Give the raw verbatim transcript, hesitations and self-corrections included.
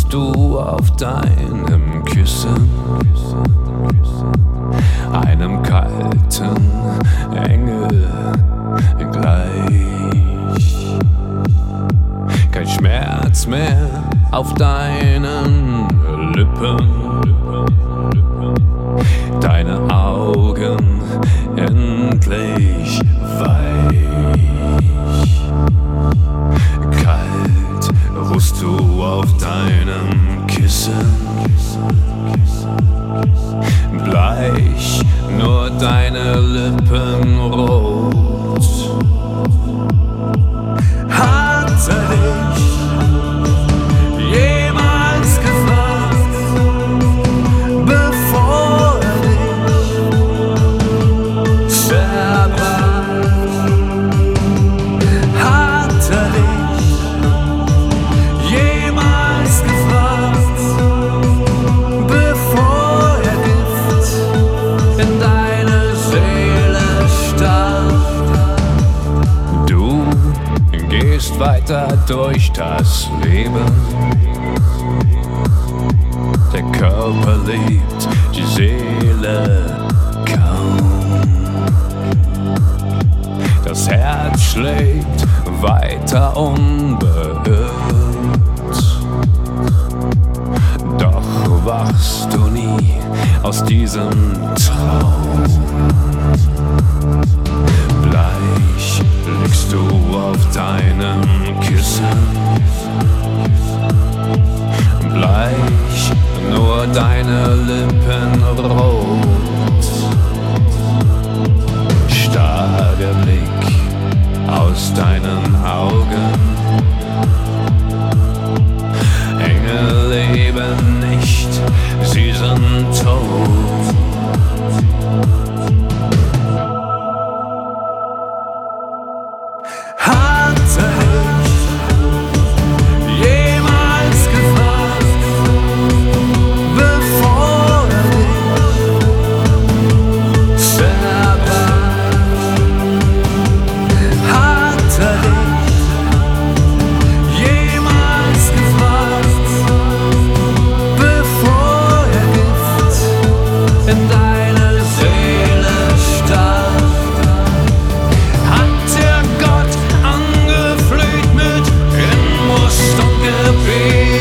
du auf deinem Kissen, einem kalten Engel gleich. Kein Schmerz mehr auf deinen Lippen, deine Augen endlich weich. Kalt ruhst du auf deinem Kissen, bleich nur deine Lippen rot. Hat er dich jemals gefragt, bevor er dich zerbrach? Hat er dich jemals gefragt, bevor er Gift in deine Seele stach? Du gehst weiter durch das Leben, der Körper liebt die Seele kaum. Das Herz schlägt weiter unbeirrt, doch wachst du nie aus diesem Traum. Bleich liegst du auf deinem Kissen, bleich nur deine Lippen rot. Starker Blick aus deinen Augen, Engel leben nicht, sie sind tot. Hat er dich jemals gefragt, bevor er dich zerbrach? Hat er dich jemals gefragt, bevor er Gift in deine Seele stach? Hat er Gott angefleht mit in Most und Gebet?